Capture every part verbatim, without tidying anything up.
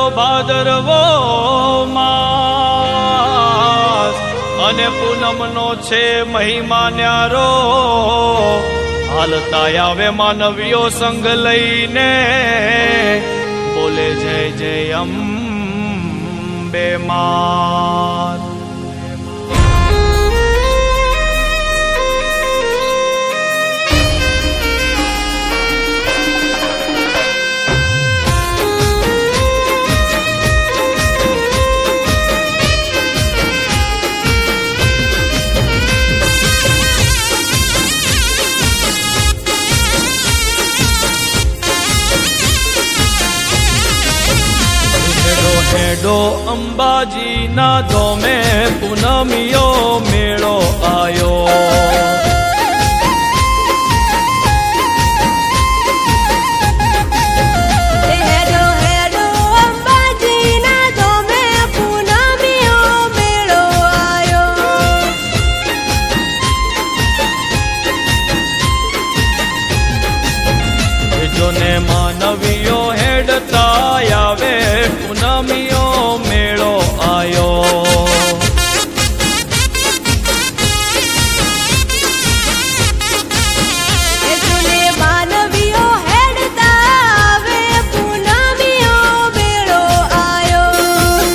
ભાદરવો માસ અને પૂનમનો છે મહિમા ન્યારો. હાલતા આવે માનવીઓ સંગ લઈને બોલે જય જય અંબે માં. હેડો અંબાજી ના ધોમે પૂનમિયો મેળો આયો. હેડો હેડો અંબાજી ના ધોમે પૂનમિયો મેળો આયો. જોને માનવીઓ હેડતા આવે પૂનમિયો મેળો આયો. જોને માનવીઓ હેડતા આવે પૂનમિયો મેળો આયો.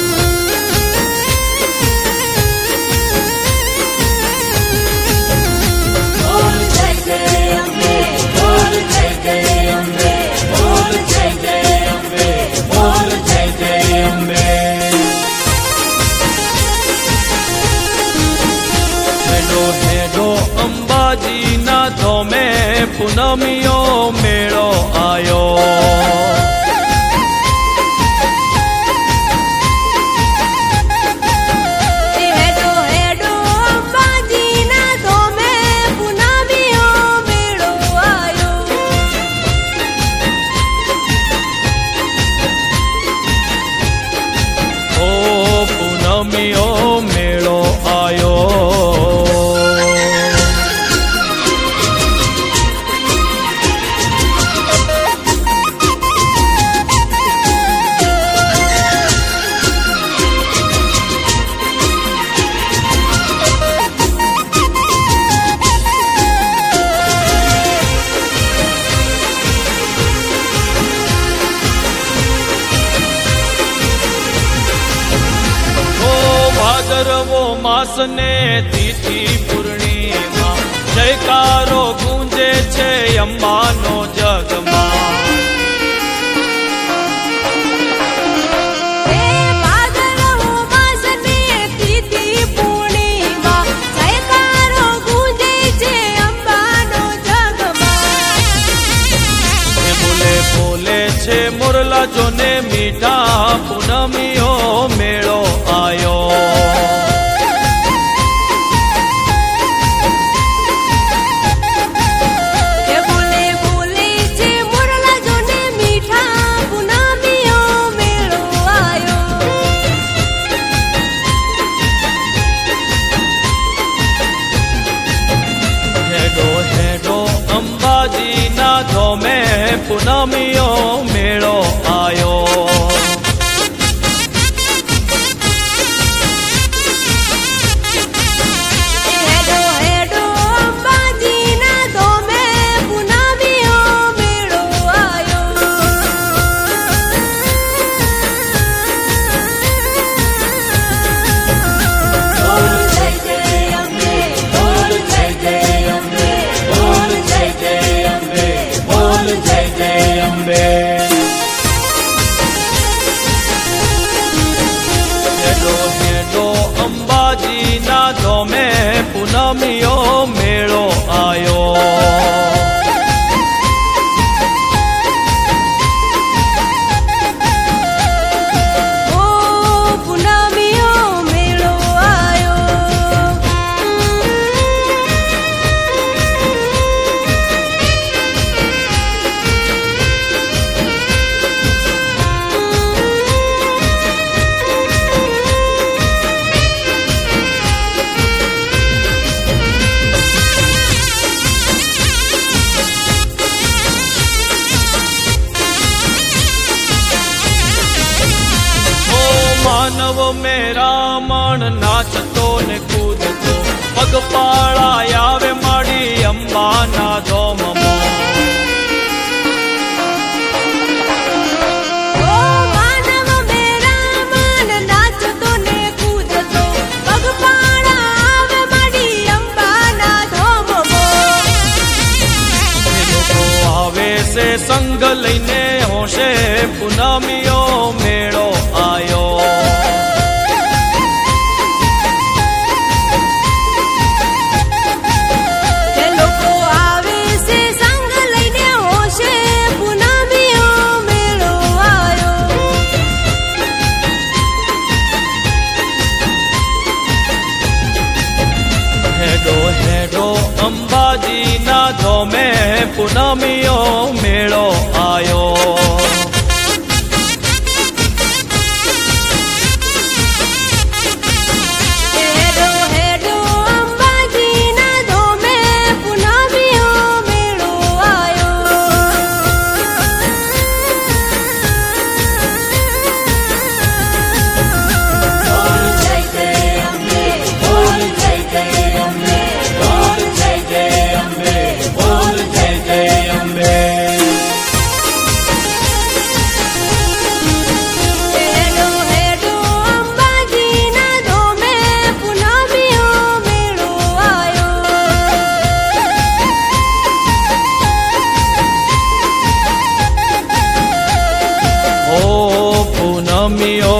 બોલ જય જય અંબે, બોલ જય જય અંબે, બોલ જય જય અંબે, બોલ જય જય અંબે. હેડો હેડો અંબાજી ના ધોમે પૂનમિયો મેળો આયો. હેડો હેડો અંબાજી ના ધોમે પૂનમિયો મેળો આયો. ઓ પૂનમિયો મેળો આયો. ભાદરવો માસ ને તિથિ પૂર્ણિમા જયકારો ગુંજે છે અંબાનો જગમાં. હે ભાદરવો માસને તિથિ પૂર્ણિમા જયકારો ગુંજે છે અંબાનો જગમાં. એ બોલે બોલે છે મોરલા જોને મીઠા પૂનમિયો મેળો આયો. હે બોલે બોલે છે મોરલા જોને મીઠા પૂનમિયો મેળો આયો. હેડો હેડો અંબાજી ના ધોમે પૂનમિયો મેળો આયો. હેડો હેડો અંબાજી ના ધોમે પૂનમિયો મેળો આયો. બોલ જય જય અંબે, બોલ જય જય અંબે, બોલ જય જય અંબે, બોલ જય જય અંબે. હેડો હેડો અંબાજી ના ધોમે પૂનમિયો મેળો આયો. ઓ પૂનમિયો મેળો આયો. માનવ મેરામણ નાચતો ને કૂદતો પગપાળા આવે માડી અંબાના ધોમમાં ઓ માનવ મેરા મન નાચતો ને કૂદતો પગપાળા આવે માડી અંબાના ધોમમાં લોકો આવે છે સંગ લઈને હોશે પૂનમીઓ મેળો આયો તે લોકો આવે છે સંગ લઈને હોશે પૂનમીઓ મેળો આયો હેડો હેડો અંબાજીના ધોમે પૂનમીઓ મેળો આયો હેડો હેડો અંબાજીના ધોમે પૂનમીઓ મેળો આયો બોલ જય જય અંબે બોલ જય જય અંબે બોલ જય જય અંબે બોલ જય જય અંબે હેડો હેડો અંબાજીના ધોમે પૂનમીઓ મેળો આયો ઓ પૂનમીઓ